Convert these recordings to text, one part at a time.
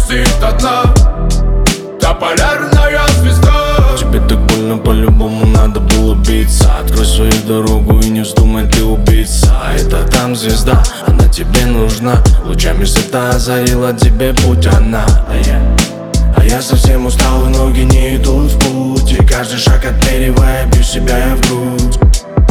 грустит одна, та полярная звезда. Тебе так больно, по-любому надо было биться. Открой свою дорогу и не вздумай ты убиться. Это там звезда, она тебе нужна. Лучами света озарила тебе путь она. А я совсем устал, и ноги не идут в путь. И каждый шаг отмеривая, бью себя я в грудь.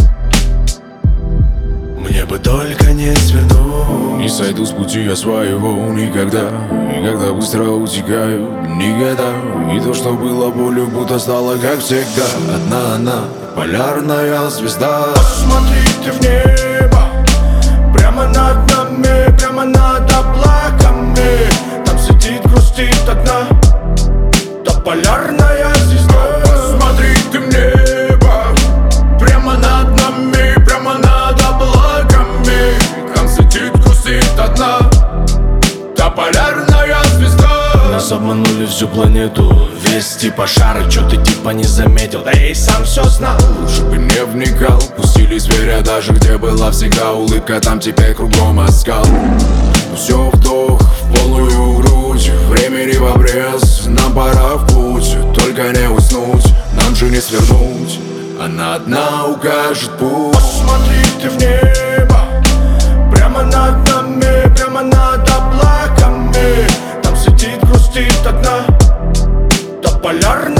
Мне бы только не свернуть. Не сойду с пути я своего никогда. И когда быстро утекаю, никогда. И то, что было болью, будто стало как всегда. Одна она, полярная звезда. Посмотри ты в небо, прямо над нами, прямо над облаками. Там сидит, грустит одна, та полярная звезда. Посмотри ты в небо, прямо над нами, прямо над облаками. Там сидит, грустит одна, та полярная звезда. Нас обманули всю планету, весь типа шара, чё ты типа не заметил, да я и сам все знал. Лучше бы не вникал, пустили зверя даже где была всегда улыбка, там теперь кругом оскал. Все вдох в полную грудь, времени в обрез, нам пора в путь. Только не уснуть, нам же не свернуть, она одна укажет путь. Посмотри ты в небо, прямо над нами, прямо над облаками. Там сидит, грустит одна, та полярная